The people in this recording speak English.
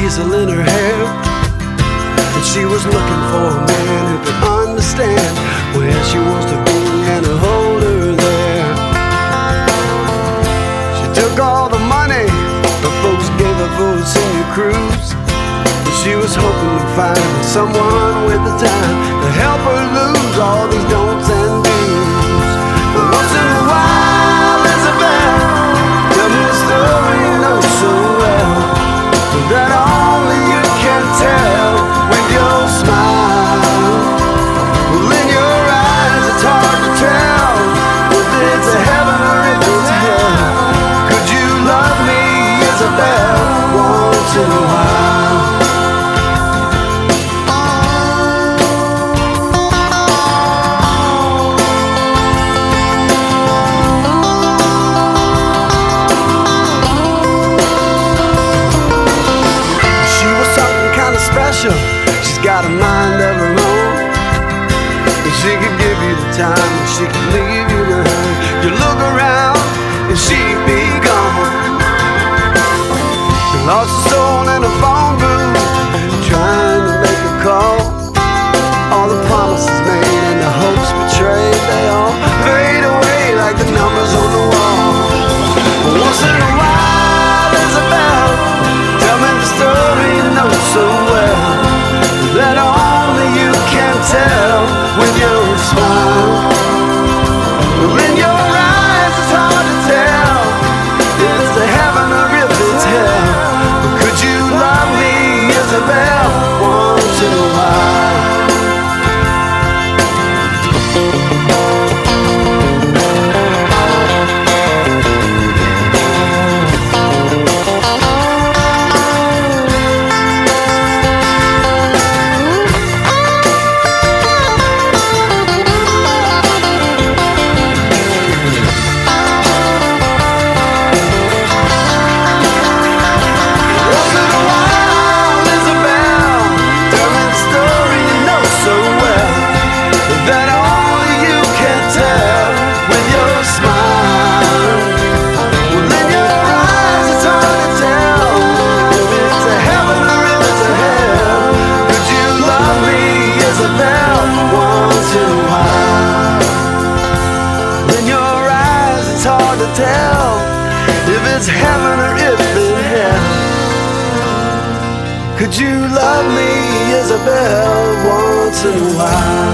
diesel in her hair, and she was looking for a man who could understand where she wants to be and hold her there. She took all the money the folks gave her for a senior cruise, and she was hoping to find someone with the time to help her lose all these don'ts and do's. But once in a while, Isabel, tell me a story you know so well, that only you can tell with your smile. Well, in your eyes it's hard to tell if it's a heaven or if it's hell. Could you love me, Isabel, once in a while? She's got a mind of her own, and she could give you the time, and she could leave you behind. You look around, and she'd be gone. She lost her soul in a phone booth, trying to make a call. All the promises made and the hopes betrayed, they all fade away like the numbers on the wall. Once in a while, Isabel, tell me the story you know so well, that only you can tell with your smile. Well, in your eyes it's hard to tell if it's the heaven or if it's hell. But could you love me, Isabel, once in a while? Tell if it's heaven or if it's hell. Could you love me, Isabel, once in a while?